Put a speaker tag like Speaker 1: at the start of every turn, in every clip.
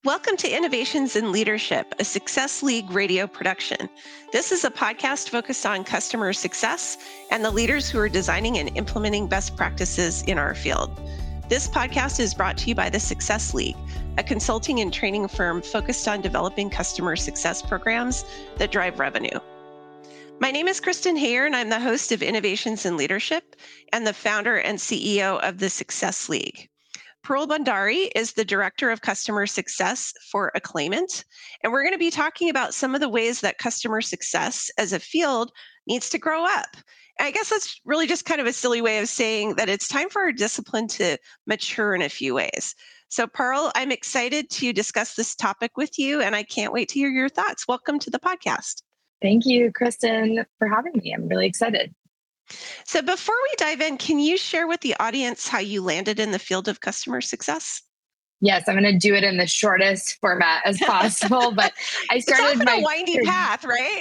Speaker 1: Welcome to Innovations in Leadership, a Success League radio production. This is a podcast focused on customer success and the leaders who are designing and implementing best practices in our field. This podcast is brought to you by the Success League, a consulting and training firm focused on developing customer success programs that drive revenue. My name is Kristen Hayer, and I'm the host of Innovations in Leadership and the founder and CEO of the Success League. Parul Bhandari is the Director of Customer Success for Acclaimant, and we're going to be talking about some of the ways that customer success as a field needs to grow up. I guess that's really just kind of a silly way of saying that it's time for our discipline to mature in a few ways. So Parul, I'm excited to discuss this topic with you, and I can't wait to hear your thoughts. Welcome to the podcast.
Speaker 2: Thank you, Kristen, for having me. I'm really excited.
Speaker 1: So before we dive in, can you share with the audience how you landed in the field of customer success?
Speaker 2: Yes, I'm going to do it in the shortest format as possible, but I started
Speaker 1: a windy path, right?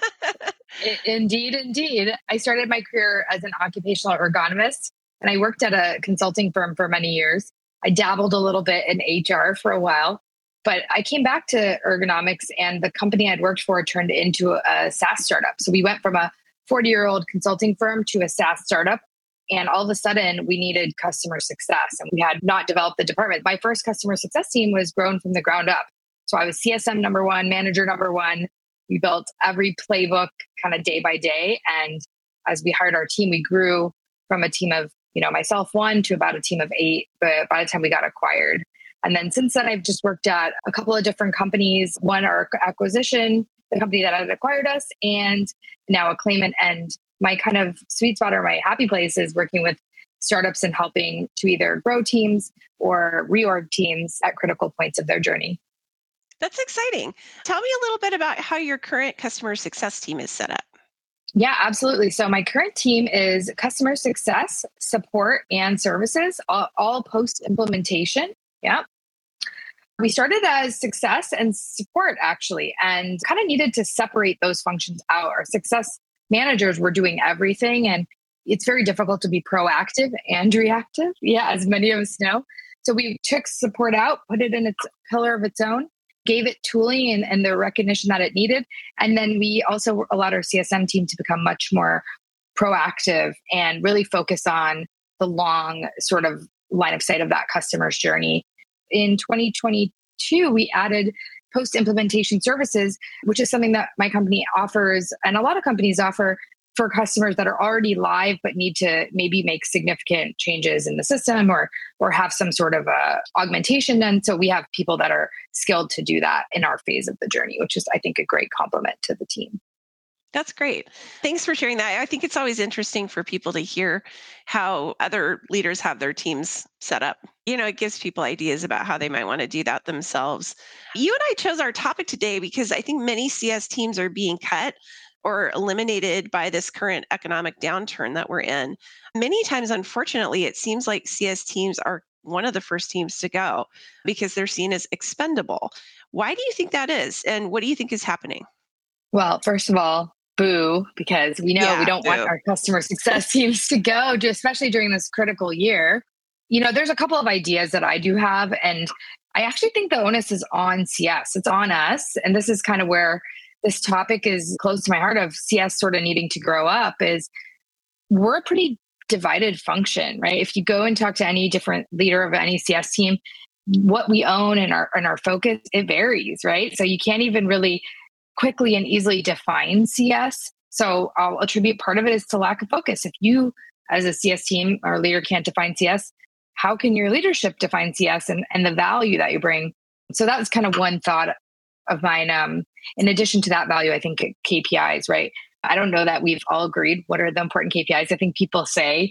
Speaker 2: Indeed. I started my career as an occupational ergonomist, and I worked at a consulting firm for many years. I dabbled a little bit in HR for a while, but I came back to ergonomics, and the company I'd worked for turned into a SaaS startup. So we went from a 40-year-old consulting firm to a SaaS startup. And all of a sudden, we needed customer success. And we had not developed the department. My first customer success team was grown from the ground up. So I was CSM number one, manager number one. We built every playbook kind of day by day. And as we hired our team, we grew from a team of, myself one to about a team of 8 but by the time we got acquired. And then since then, I've just worked at a couple of different companies, one our acquisition, the company that had acquired us, and now Acclaimant. And my kind of sweet spot or my happy place is working with startups and helping to either grow teams or reorg teams at critical points of their journey.
Speaker 1: That's exciting. Tell me a little bit about how your current customer success team is set up.
Speaker 2: Yeah, absolutely. So my current team is customer success, support, and services, all post-implementation. Yeah. We started as success and support, actually, and kind of needed to separate those functions out. Our success managers were doing everything, and it's very difficult to be proactive and reactive. Yeah, as many of us know. So we took support out, put it in its pillar of its own, gave it tooling and the recognition that it needed. And then we also allowed our CSM team to become much more proactive and really focus on the long sort of line of sight of that customer's journey. In 2022, we added post-implementation services, which is something that my company offers, and a lot of companies offer for customers that are already live but need to maybe make significant changes in the system or have some sort of augmentation done. So we have people that are skilled to do that in our phase of the journey, which is, I think, a great compliment to the team.
Speaker 1: That's great. Thanks for sharing that. I think it's always interesting for people to hear how other leaders have their teams set up. It gives people ideas about how they might want to do that themselves. You and I chose our topic today because I think many CS teams are being cut or eliminated by this current economic downturn that we're in. Many times, unfortunately, it seems like CS teams are one of the first teams to go because they're seen as expendable. Why do you think that is? And what do you think is happening?
Speaker 2: Well, first of all, boo, because we know we don't want our customer success teams to go, especially during this critical year. There's a couple of ideas that I do have, and I actually think the onus is on CS. It's on us. And this is kind of where this topic is close to my heart of CS sort of needing to grow up is we're a pretty divided function, right? If you go and talk to any different leader of any CS team, what we own and our focus, it varies, right? So you can't even really quickly and easily define CS. So I'll attribute part of it is to lack of focus. If you as a CS team or leader can't define CS, how can your leadership define CS and the value that you bring? So that was kind of one thought of mine. In addition to that value, I think KPIs, right? I don't know that we've all agreed what are the important KPIs. I think people say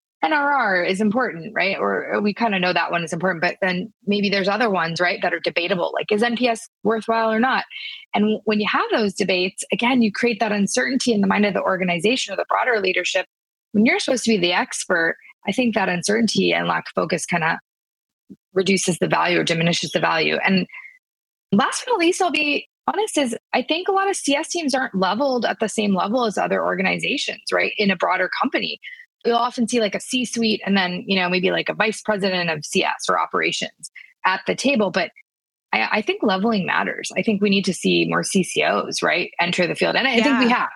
Speaker 2: NRR is important, right? Or we kind of know that one is important, but then maybe there's other ones, right, that are debatable, like is NPS worthwhile or not? And when you have those debates, again, you create that uncertainty in the mind of the organization or the broader leadership. When you're supposed to be the expert, I think that uncertainty and lack of focus kind of reduces the value or diminishes the value. And last but not least, I'll be honest, is I think a lot of CS teams aren't leveled at the same level as other organizations, right? In a broader company. You'll often see like a C-suite and then, maybe like a vice president of CS or operations at the table. But I think leveling matters. I think we need to see more CCOs, right, enter the field. And I think we have.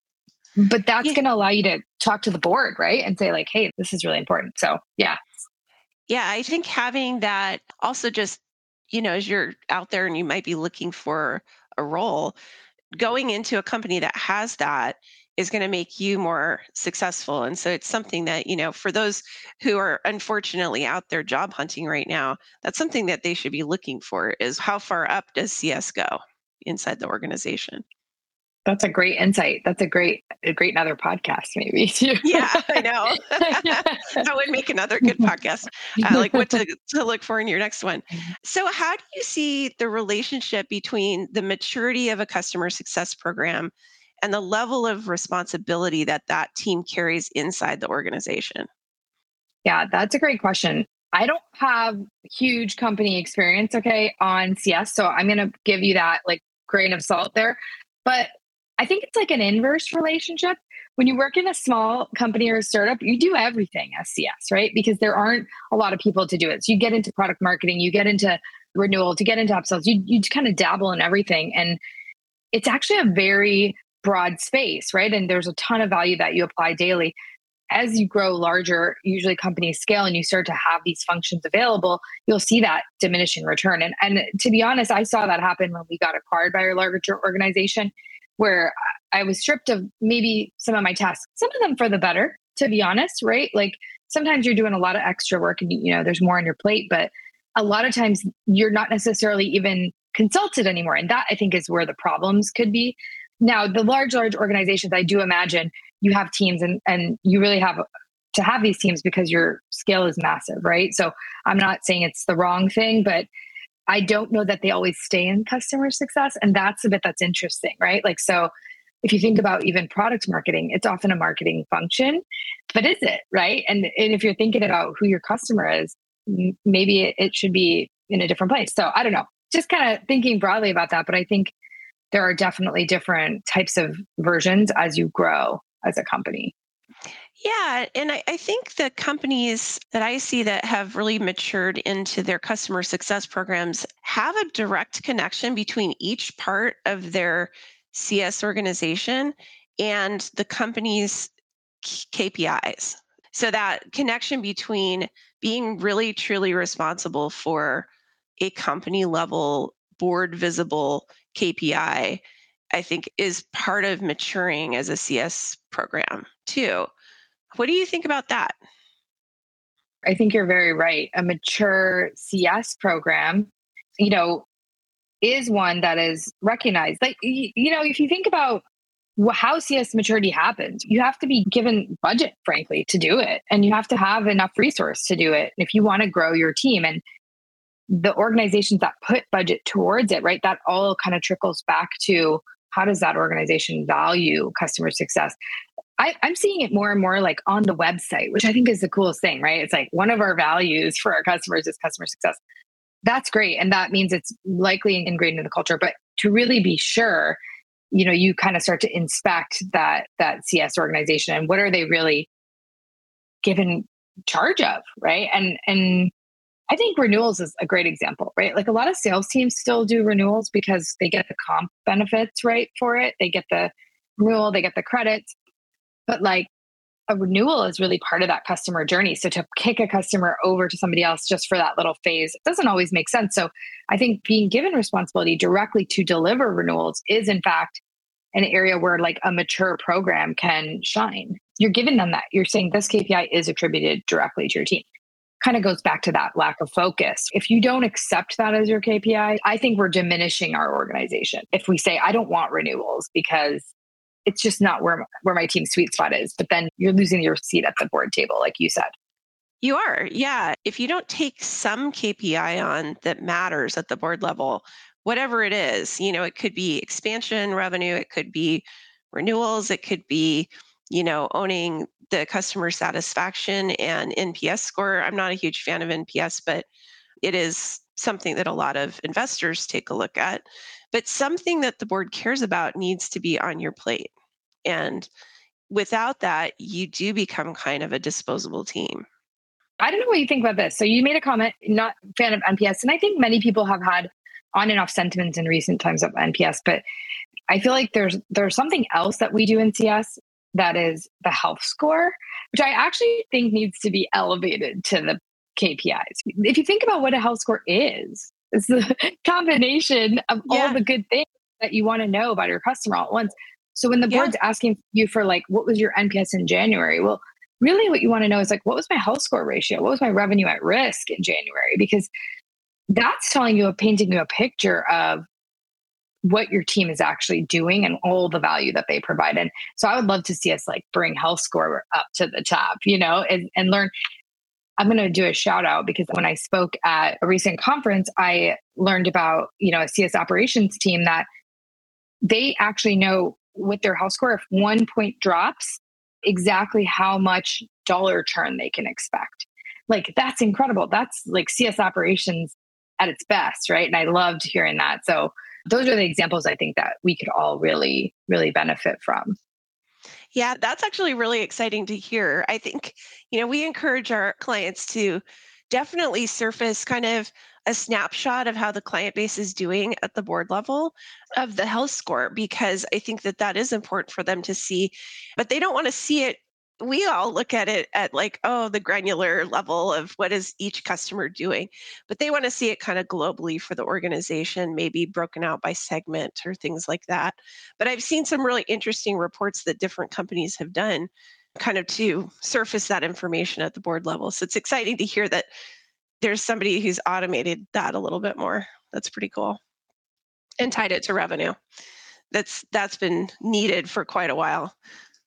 Speaker 2: But that's going to allow you to talk to the board, right? And say like, hey, this is really important. So, yeah.
Speaker 1: Yeah, I think having that also just, as you're out there and you might be looking for a role, going into a company that has that is going to make you more successful. And so it's something that, for those who are unfortunately out there job hunting right now, that's something that they should be looking for is how far up does CS go inside the organization?
Speaker 2: That's a great insight. That's a great another podcast maybe too.
Speaker 1: Yeah, I know. That would make another good podcast. Like what to look for in your next one. So how do you see the relationship between the maturity of a customer success program and the level of responsibility that team carries inside the organization?
Speaker 2: Yeah, that's a great question. I don't have huge company experience, on CS. So I'm going to give you that like grain of salt there. But I think it's like an inverse relationship. When you work in a small company or a startup, you do everything as CS, right? Because there aren't a lot of people to do it. So you get into product marketing, you get into renewal, to get into upsells, you kind of dabble in everything. And it's actually a very broad space, right? And there's a ton of value that you apply daily. As you grow larger, usually companies scale and you start to have these functions available, you'll see that diminishing return. And to be honest, I saw that happen when we got acquired by a larger organization, where I was stripped of maybe some of my tasks, some of them for the better, to be honest, right? Like sometimes you're doing a lot of extra work and, there's more on your plate, but a lot of times you're not necessarily even consulted anymore. And that I think is where the problems could be. Now, the large organizations, I do imagine you have teams and you really have to have these teams because your scale is massive, right? So I'm not saying it's the wrong thing, but I don't know that they always stay in customer success. And that's the bit that's interesting, right? Like, so if you think about even product marketing, it's often a marketing function, but is it, right? And if you're thinking about who your customer is, maybe it should be in a different place. So I don't know, just kind of thinking broadly about that. But I think there are definitely different types of versions as you grow as a company.
Speaker 1: Yeah. And I think the companies that I see that have really matured into their customer success programs have a direct connection between each part of their CS organization and the company's KPIs. So that connection between being really truly responsible for a company level board visible KPI, I think is part of maturing as a CS program too. What do you think about that?
Speaker 2: I think you're very right. A mature CS program, is one that is recognized. Like, if you think about how CS maturity happens, you have to be given budget, frankly, to do it. And you have to have enough resource to do it if you want to grow your team. And the organizations that put budget towards it, right, that all kind of trickles back to how does that organization value customer success? I'm seeing it more and more like on the website, which I think is the coolest thing, right? It's like one of our values for our customers is customer success. That's great. And that means it's likely ingrained in the culture. But to really be sure, you kind of start to inspect that CS organization and what are they really given charge of, right? And I think renewals is a great example, right? Like a lot of sales teams still do renewals because they get the comp benefits, right, for it. They get the renewal, they get the credits. But like a renewal is really part of that customer journey. So to kick a customer over to somebody else just for that little phase, it doesn't always make sense. So I think being given responsibility directly to deliver renewals is in fact an area where like a mature program can shine. You're giving them that. You're saying this KPI is attributed directly to your team. Kind of goes back to that lack of focus. If you don't accept that as your KPI, I think we're diminishing our organization. If we say, I don't want renewals because it's just not where my team's sweet spot is. But then you're losing your seat at the board table, like you said.
Speaker 1: You are. Yeah. If you don't take some KPI on that matters at the board level, whatever it is, it could be expansion revenue, it could be renewals, it could be, owning the customer satisfaction and NPS score. I'm not a huge fan of NPS, but it is something that a lot of investors take a look at. But something that the board cares about needs to be on your plate. And without that, you do become kind of a disposable team.
Speaker 2: I don't know what you think about this. So you made a comment, not a fan of NPS. And I think many people have had on and off sentiments in recent times of NPS, but I feel like there's something else that we do in CS that is the health score, which I actually think needs to be elevated to the KPIs. If you think about what a health score is, it's the combination of all the good things that you want to know about your customer all at once. So when the board's asking you for like, what was your NPS in January? Well, really what you want to know is like, what was my health score ratio? What was my revenue at risk in January? Because that's telling you, painting you a picture of what your team is actually doing and all the value that they provide. And so I would love to see us like bring health score up to the top, and learn. I'm going to do a shout out because when I spoke at a recent conference, I learned about, a CS operations team that they actually know with their health score, if 1 point drops, exactly how much dollar churn they can expect. Like, that's incredible. That's like CS operations at its best, right? And I loved hearing that. So those are the examples I think that we could all really, really benefit from.
Speaker 1: Yeah, that's actually really exciting to hear. I think, we encourage our clients to definitely surface kind of a snapshot of how the client base is doing at the board level of the health score, because I think that is important for them to see, but they don't want to see it. We all look at it at like, the granular level of what is each customer doing, but they want to see it kind of globally for the organization, maybe broken out by segment or things like that. But I've seen some really interesting reports that different companies have done kind of to surface that information at the board level. So it's exciting to hear that there's somebody who's automated that a little bit more. That's pretty cool. And tied it to revenue. That's been needed for quite a while.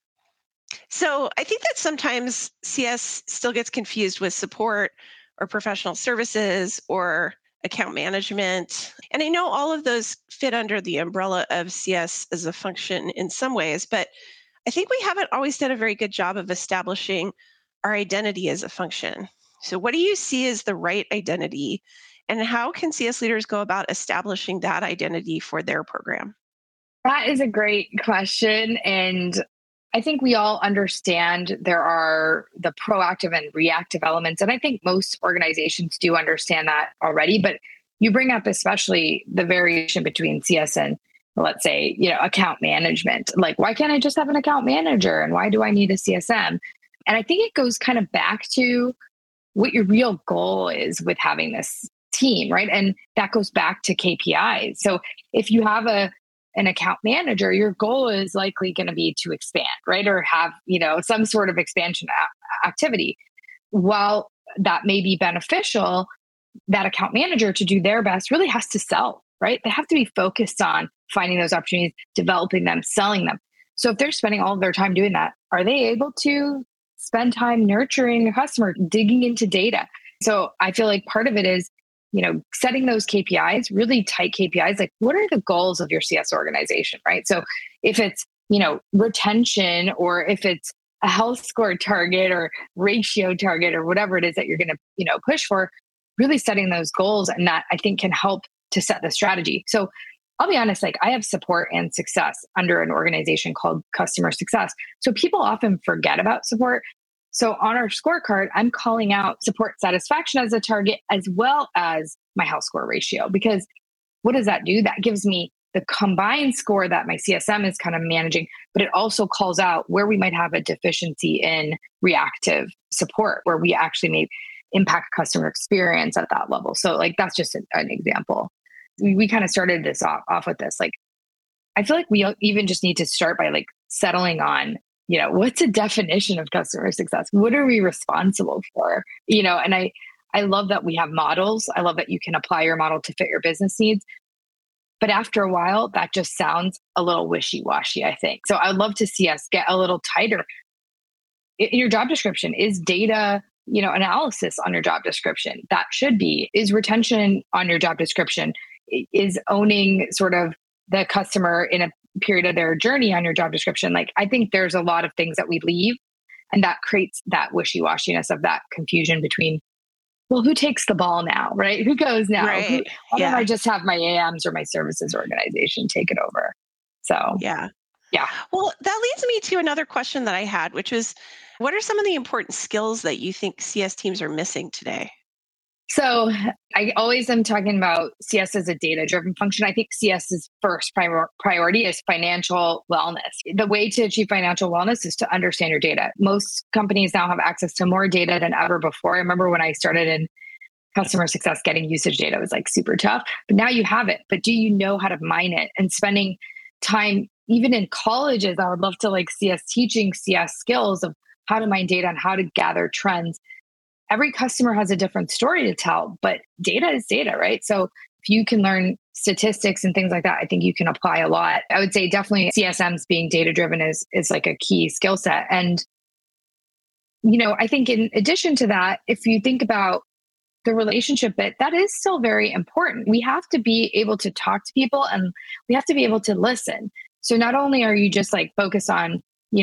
Speaker 1: So I think that sometimes CS still gets confused with support or professional services or account management. And I know all of those fit under the umbrella of CS as a function in some ways, but I think we haven't always done a very good job of establishing our identity as a function. So what do you see as the right identity, and how can CS leaders go about establishing that identity for their program?
Speaker 2: That is a great question. And I think we all understand there are the proactive and reactive elements. And I think most organizations do understand that already. But you bring up especially the variation between CS and, let's say, account management. Like, why can't I just have an account manager? And why do I need a CSM? And I think it goes kind of back to what your real goal is with having this team, right? And that goes back to KPIs. So if you have an account manager, your goal is likely going to be to expand, right? Or have, some sort of expansion activity. While that may be beneficial, that account manager, to do their best, really has to sell, right? They have to be focused on finding those opportunities, developing them, selling them. So if they're spending all of their time doing that, are they able to spend time nurturing a customer, digging into data? So I feel like part of it is, setting those KPIs, really tight KPIs, like what are the goals of your CS organization, right? So if it's, retention, or if it's a health score target or ratio target or whatever it is that you're going to, push for, really setting those goals. And that I think can help to set the strategy. So I'll be honest, like I have support and success under an organization called Customer Success. So people often forget about support. So on our scorecard, I'm calling out support satisfaction as a target, as well as my health score ratio. Because what does that do? That gives me the combined score that my CSM is kind of managing, but it also calls out where we might have a deficiency in reactive support, where we actually may impact customer experience at that level. So like, that's just an example. We kind of started this off with this. Like, I feel like we even just need to start by like settling on, what's a definition of customer success? What are we responsible for? And I love that we have models. I love that you can apply your model to fit your business needs. But after a while, that just sounds a little wishy-washy, I think. So I'd love to see us get a little tighter. In your job description, is data, analysis on your job description? That should be. Is retention on your job description? Is owning sort of the customer in a period of their journey on your job description? Like, I think there's a lot of things that we leave, and that creates that wishy-washiness of that confusion between, well, who takes the ball now, right? Who goes now?
Speaker 1: Right.
Speaker 2: Why don't I just have my AMs or my services organization take it over? So,
Speaker 1: yeah.
Speaker 2: Yeah.
Speaker 1: Well, that leads me to another question that I had, which was, what are some of the important skills that you think CS teams are missing today?
Speaker 2: So I always am talking about CS as a data-driven function. I think CS's first priority is financial wellness. The way to achieve financial wellness is to understand your data. Most companies now have access to more data than ever before. I remember when I started in customer success, getting usage data was like super tough, but now you have it. But do you know how to mine it? And spending time, even in colleges, I would love to like see us teaching CS skills of how to mine data and how to gather trends. Every customer has a different story to tell, but data is data, right? So if you can learn statistics and things like that, I think you can apply a lot. I would say definitely CSMs being data driven is like a key skill set. And, I think in addition to that, if you think about the relationship bit, that is still very important. We have to be able to talk to people and we have to be able to listen. So not only are you just like focused on,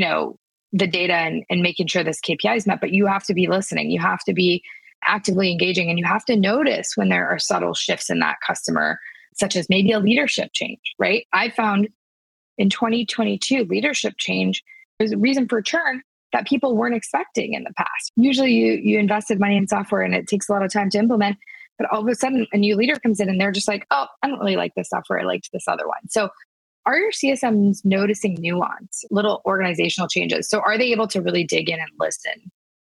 Speaker 2: the data and making sure this KPI is met, but you have to be listening. You have to be actively engaging and you have to notice when there are subtle shifts in that customer, such as maybe a leadership change, right? I found in 2022, leadership change is a reason for churn that people weren't expecting in the past. Usually you invested money in software and it takes a lot of time to implement, but all of a sudden a new leader comes in and they're just like, oh, I don't really like this software. I liked this other one. So are your CSMs noticing nuance, little organizational changes? So are they able to really dig in and listen?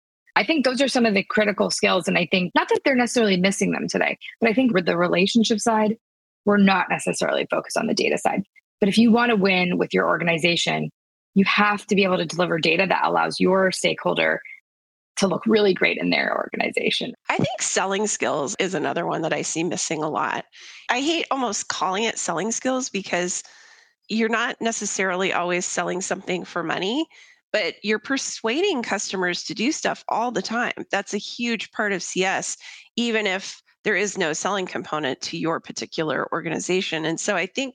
Speaker 2: I think those are some of the critical skills. And I think not that they're necessarily missing them today, but I think with the relationship side, we're not necessarily focused on the data side. But if you want to win with your organization, you have to be able to deliver data that allows your stakeholder to look really great in their organization.
Speaker 1: I think selling skills is another one that I see missing a lot. I hate almost calling it selling skills because you're not necessarily always selling something for money, but you're persuading customers to do stuff all the time. That's a huge part of CS, even if there is no selling component to your particular organization. And so I think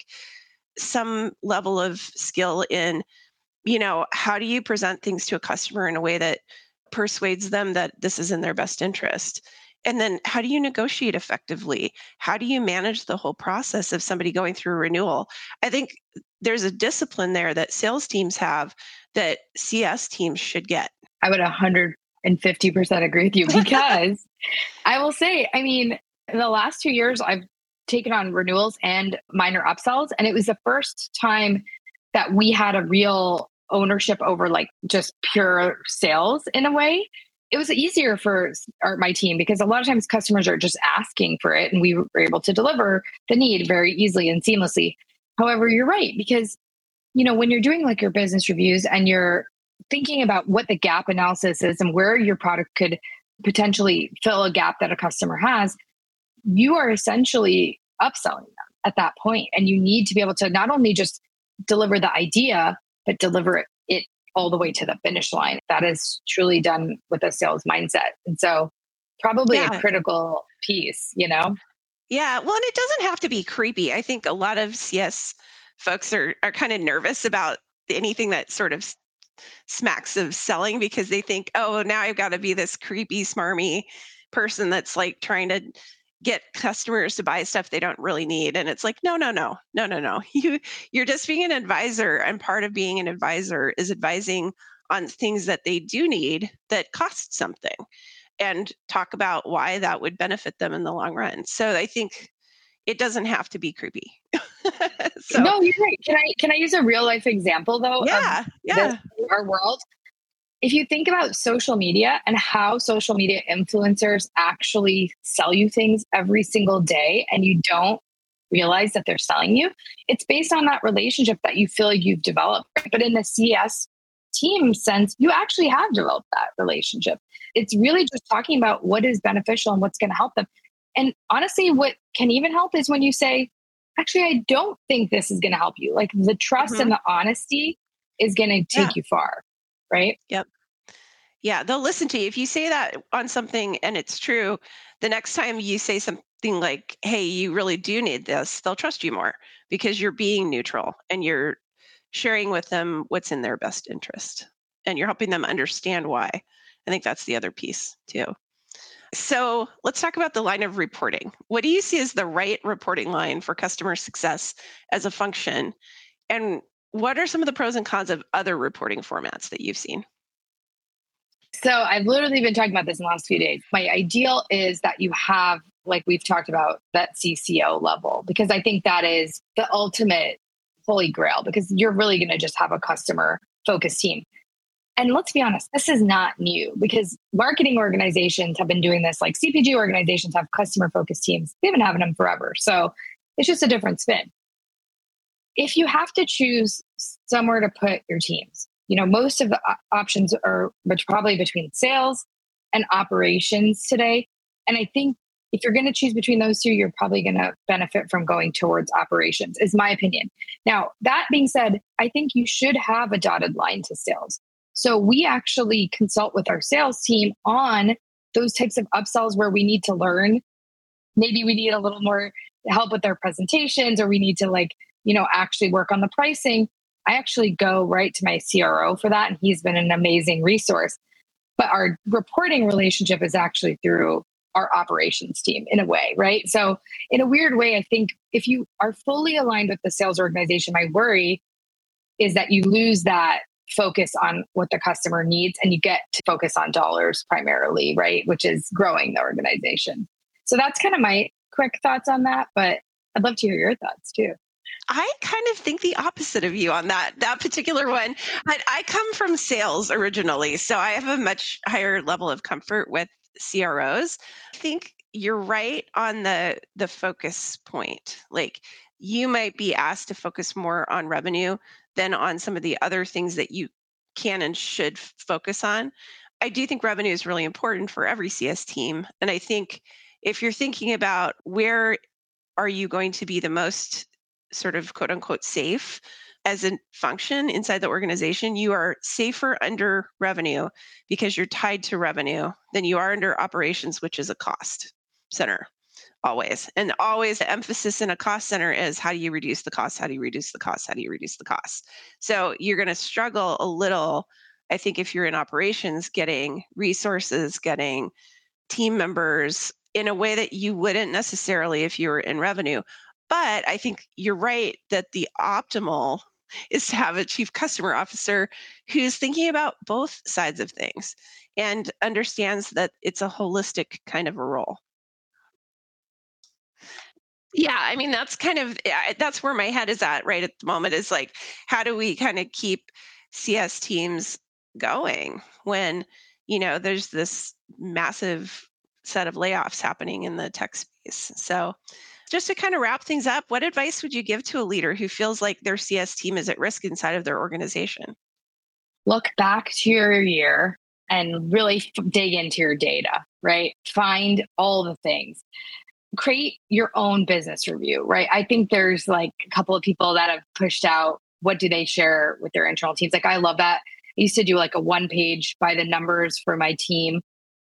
Speaker 1: some level of skill in, how do you present things to a customer in a way that persuades them that this is in their best interest? And then how do you negotiate effectively? How do you manage the whole process of somebody going through a renewal? I think there's a discipline there that sales teams have that CS teams should get.
Speaker 2: I would 150% agree with you because I will say, in the last 2 years, I've taken on renewals and minor upsells. And it was the first time that we had a real ownership over like just pure sales in a way. It was easier for my team because a lot of times customers are just asking for it and we were able to deliver the need very easily and seamlessly. However, you're right, because, when you're doing like your business reviews and you're thinking about what the gap analysis is and where your product could potentially fill a gap that a customer has, you are essentially upselling them at that point. And you need to be able to not only just deliver the idea, but deliver it all the way to the finish line. That is truly done with a sales mindset. And so probably a critical piece,
Speaker 1: Yeah. Well, and it doesn't have to be creepy. I think a lot of CS folks are kind of nervous about anything that sort of smacks of selling because they think, oh, now I've got to be this creepy, smarmy person that's like trying to get customers to buy stuff they don't really need. And it's like, no. You're just being an advisor. And part of being an advisor is advising on things that they do need that cost something and talk about why that would benefit them in the long run. So I think it doesn't have to be creepy.
Speaker 2: No, you're right. Can I use a real life example though?
Speaker 1: Yeah.
Speaker 2: Our world. If you think about social media and how social media influencers actually sell you things every single day and you don't realize that they're selling you, it's based on that relationship that you feel like you've developed. But in the CS team sense, you actually have developed that relationship. It's really just talking about what is beneficial and what's going to help them. And honestly, what can even help is when you say, actually, I don't think this is going to help you. Like the trust and the honesty is going to take you far. Right?
Speaker 1: Yep. Yeah, they'll listen to you. If you say that on something and it's true, the next time you say something like, hey, you really do need this, they'll trust you more because you're being neutral and you're sharing with them what's in their best interest and you're helping them understand why. I think that's the other piece too. So let's talk about the line of reporting. What do you see as the right reporting line for customer success as a function? And what are some of the pros and cons of other reporting formats that you've seen?
Speaker 2: So I've literally been talking about this in the last few days. My ideal is that you have, like we've talked about, that CCO level, because I think that is the ultimate holy grail, because you're really going to just have a customer focused team. And let's be honest, this is not new, because marketing organizations have been doing this. Like CPG organizations have customer focused teams. They've been having them forever. So it's just a different spin. If you have to choose somewhere to put your teams, most of the options are probably between sales and operations today. And I think if you're going to choose between those two, you're probably going to benefit from going towards operations, is my opinion. Now, that being said, I think you should have a dotted line to sales. So we actually consult with our sales team on those types of upsells where we need to learn. Maybe we need a little more help with their presentations, or we need to actually work on the pricing. I actually go right to my CRO for that, and he's been an amazing resource. But our reporting relationship is actually through our operations team in a way, right? So in a weird way, I think if you are fully aligned with the sales organization, my worry is that you lose that focus on what the customer needs, and you get to focus on dollars primarily, right? Which is growing the organization. So that's kind of my quick thoughts on that, but I'd love to hear your thoughts too.
Speaker 1: I kind of think the opposite of you on that particular one. But I come from sales originally, so I have a much higher level of comfort with CROs. I think you're right on the focus point. Like, you might be asked to focus more on revenue than on some of the other things that you can and should focus on. I do think revenue is really important for every CS team. And I think if you're thinking about where are you going to be the most sort of quote unquote safe as a function inside the organization, you are safer under revenue because you're tied to revenue than you are under operations, which is a cost center. Always. And always the emphasis in a cost center is, how do you reduce the cost? How do you reduce the cost? How do you reduce the cost? So you're going to struggle a little, I think, if you're in operations, getting resources, getting team members in a way that you wouldn't necessarily if you were in revenue. But I think you're right that the optimal is to have a chief customer officer who's thinking about both sides of things and understands that it's a holistic kind of a role. Yeah, I mean, that's where my head is at right at the moment, is like, how do we kind of keep CS teams going when, there's this massive set of layoffs happening in the tech space. So just to kind of wrap things up, what advice would you give to a leader who feels like their CS team is at risk inside of their organization?
Speaker 2: Look back to your year and really dig into your data, right? Find all the things. Create your own business review, right? I think there's like a couple of people that have pushed out, what do they share with their internal teams? Like, I love that. I used to do like a 1-page by the numbers for my team.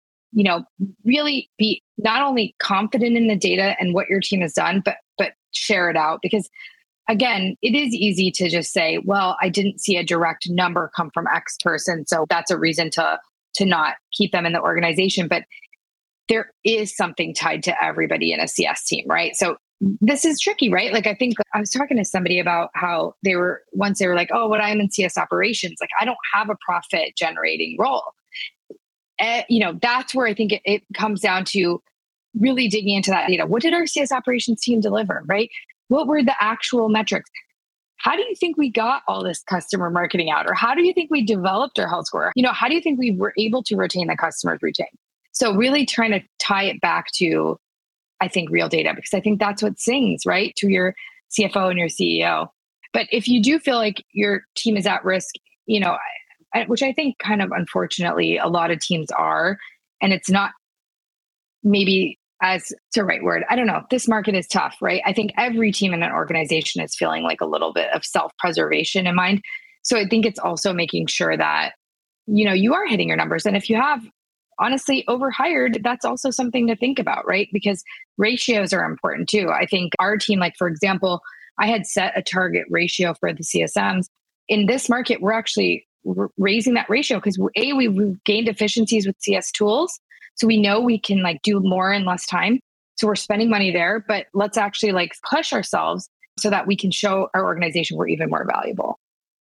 Speaker 2: Really be not only confident in the data and what your team has done, but share it out. Because again, it is easy to just say, well, I didn't see a direct number come from X person, so that's a reason to not keep them in the organization. But there is something tied to everybody in a CS team, right? So this is tricky, right? Like, I think I was talking to somebody about how they were like, oh, when I'm in CS operations, like, I don't have a profit generating role. That's where I think it comes down to really digging into that data. What did our CS operations team deliver, right? What were the actual metrics? How do you think we got all this customer marketing out? Or how do you think we developed our health score? How do you think we were able to retain the customers retained? So really trying to tie it back to, I think, real data, because I think that's what sings, right, to your CFO and your CEO. But if you do feel like your team is at risk, which I think kind of unfortunately a lot of teams are, and it's not maybe as the right word. I don't know. This market is tough, right? I think every team in an organization is feeling like a little bit of self-preservation in mind. So I think it's also making sure that, you are hitting your numbers. And if you have honestly overhired, that's also something to think about, right? Because ratios are important too. I think our team, like, for example, I had set a target ratio for the CSMs. In this market, we're actually raising that ratio because we've gained efficiencies with CS tools. So we know we can do more in less time. So we're spending money there, but let's actually push ourselves so that we can show our organization we're even more valuable.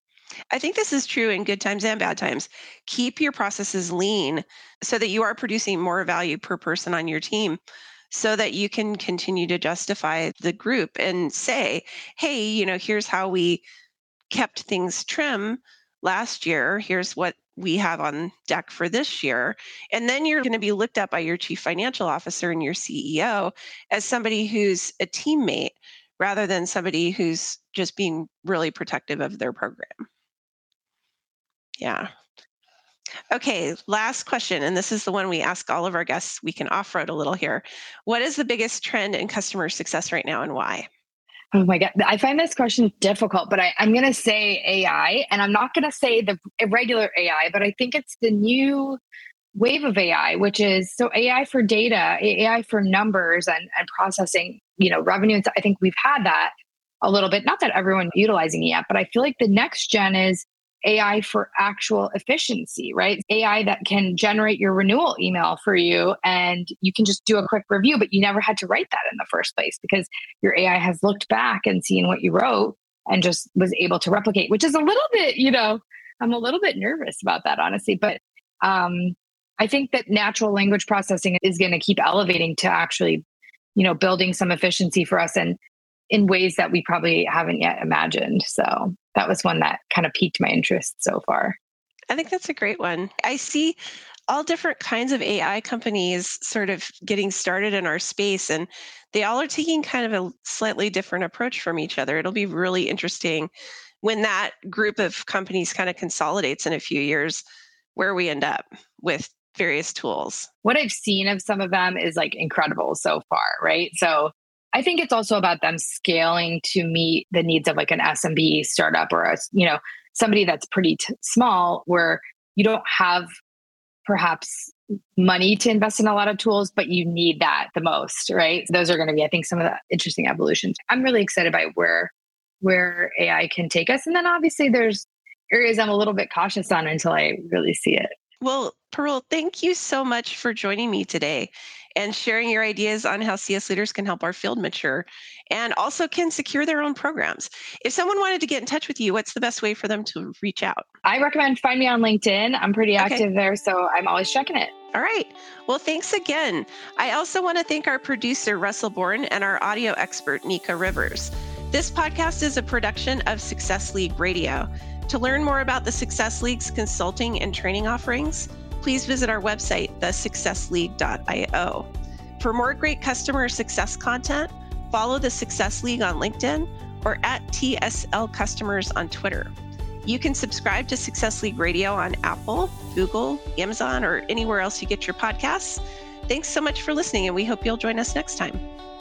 Speaker 1: I think this is true in good times and bad times. Keep your processes lean so that you are producing more value per person on your team so that you can continue to justify the group and say, hey, here's how we kept things trim last year. Here's what we have on deck for this year. And then you're going to be looked at by your chief financial officer and your CEO as somebody who's a teammate rather than somebody who's just being really protective of their program. Yeah. Okay, last question. And this is the one we ask all of our guests. We can off-road a little here. What is the biggest trend in customer success right now and why?
Speaker 2: Oh my God. I find this question difficult, but I'm going to say AI, and I'm not going to say the regular AI, but I think it's the new wave of AI, which is so AI for data, AI for numbers and processing, revenue. I think we've had that a little bit, not that everyone's utilizing it yet, but I feel like the next gen is AI for actual efficiency, right? AI that can generate your renewal email for you and you can just do a quick review, but you never had to write that in the first place because your AI has looked back and seen what you wrote and just was able to replicate, which is a little bit, I'm a little bit nervous about that, honestly. But I think that natural language processing is going to keep elevating to actually, building some efficiency for us and in ways that we probably haven't yet imagined. So that was one that kind of piqued my interest so far.
Speaker 1: I think that's a great one. I see all different kinds of AI companies sort of getting started in our space, and they all are taking kind of a slightly different approach from each other. It'll be really interesting when that group of companies kind of consolidates in a few years, where we end up with various tools.
Speaker 2: What I've seen of some of them is like incredible so far, right? So I think it's also about them scaling to meet the needs of like an SMB startup or somebody that's pretty small where you don't have perhaps money to invest in a lot of tools, but you need that the most, right? Those are going to be, I think, some of the interesting evolutions. I'm really excited by where AI can take us. And then obviously there's areas I'm a little bit cautious on until I really see it.
Speaker 1: Well, Parul, thank you so much for joining me today and sharing your ideas on how CS leaders can help our field mature and also can secure their own programs. If someone wanted to get in touch with you, what's the best way for them to reach out?
Speaker 2: I recommend find me on LinkedIn. I'm pretty active there, so I'm always checking it.
Speaker 1: All right. Well, thanks again. I also want to thank our producer, Russell Bourne, and our audio expert, Nika Rivers. This podcast is a production of Success League Radio. To learn more about the Success League's consulting and training offerings, please visit our website, thesuccessleague.io. For more great customer success content, follow the Success League on LinkedIn or at TSL Customers on Twitter. You can subscribe to Success League Radio on Apple, Google, Amazon, or anywhere else you get your podcasts. Thanks so much for listening, and we hope you'll join us next time.